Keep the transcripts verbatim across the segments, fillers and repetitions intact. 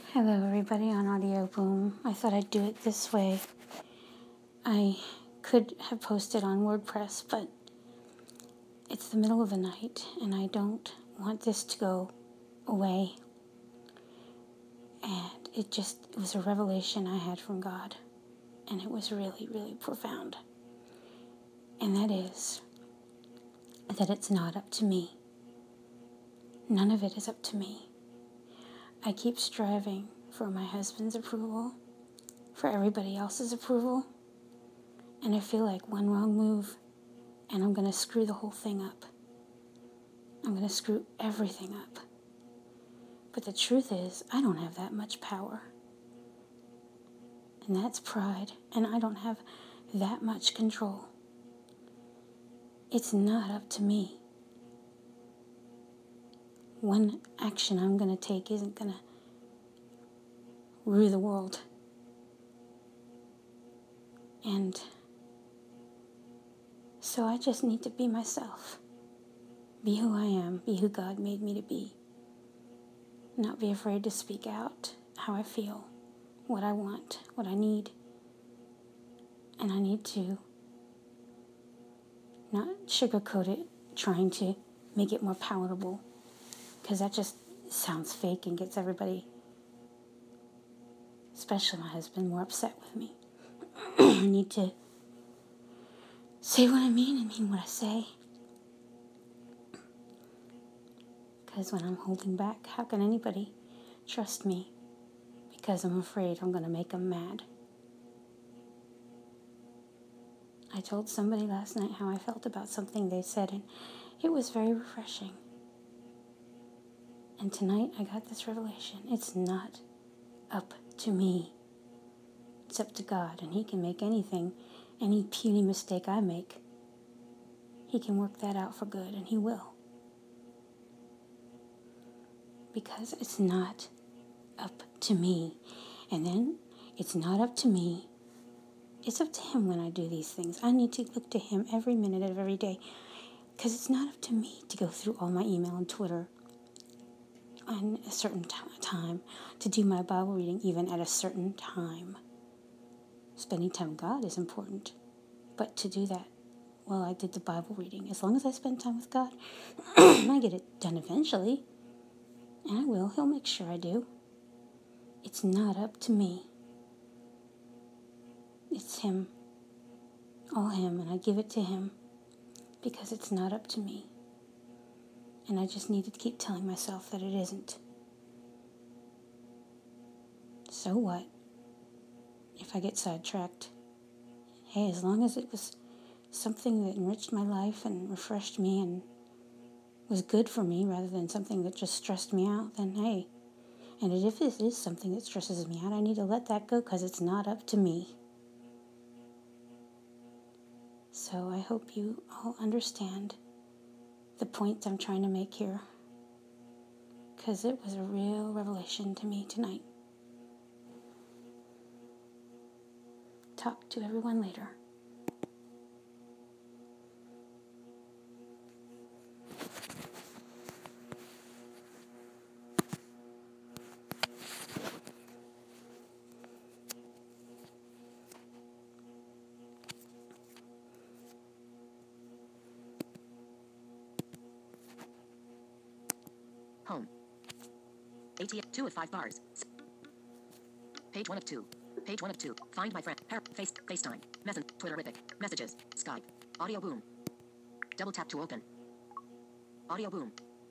Hello, everybody on Audio Boom. I thought I'd do it this way. I could have posted on WordPress, but it's the middle of the night, and I don't want this to go away. And it just it was a revelation I had from God, and it was really, really profound. And that is that it's not up to me. None of it is up to me. I keep striving for my husband's approval, for everybody else's approval, and I feel like one wrong move and I'm going to screw the whole thing up. I'm going to screw everything up. But the truth is, I don't have that much power. And that's pride, and I don't have that much control. It's not up to me. One action I'm going to take isn't going to rule the world. And so I just need to be myself. Be who I am. Be who God made me to be. Not be afraid to speak out how I feel, what I want, what I need. And I need to not sugarcoat it, trying to make it more palatable, because that just sounds fake and gets everybody, especially my husband, more upset with me. I need to say what I mean and mean what I say. Because when I'm holding back, how can anybody trust me? Because I'm afraid I'm going to make them mad. I told somebody last night how I felt about something they said, and it was very refreshing. And tonight I got this revelation. It's not up to me. It's up to God, and He can make anything, any puny mistake I make, He can work that out for good, and He will. Because it's not up to me. And then it's not up to me. It's up to Him when I do these things. I need to look to Him every minute of every day. Because it's not up to me to go through all my email and Twitter on a certain t- time, to do my Bible reading even at a certain time. Spending time with God is important. But to do that, well, I did the Bible reading. As long as I spend time with God, I get it done eventually. And I will. He'll make sure I do. It's not up to me. It's Him. All Him. And I give it to Him because it's not up to me. And I just need to keep telling myself that it isn't. So what? If I get sidetracked. Hey, as long as it was something that enriched my life and refreshed me and was good for me rather than something that just stressed me out, then hey. And if it is something that stresses me out, I need to let that go because it's not up to me. So I hope you all understand the point I'm trying to make here, because it was a real revelation to me tonight. Talk to everyone later. Home. A T M. Two of five bars. Page one of two. Page one of two. Find my friend. Par- face. FaceTime. Messenger. Twitterific. Messages. Skype. Audio Boom. Double tap to open. Audio Boom.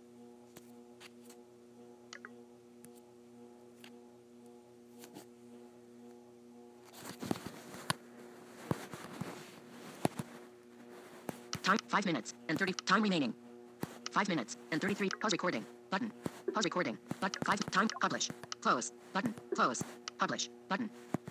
Time. Five minutes and thirty. Time remaining. Five minutes and thirty-three. Pause recording. Button. Pause recording. But five. Time. Publish. Close. Button. Close. Publish. Button.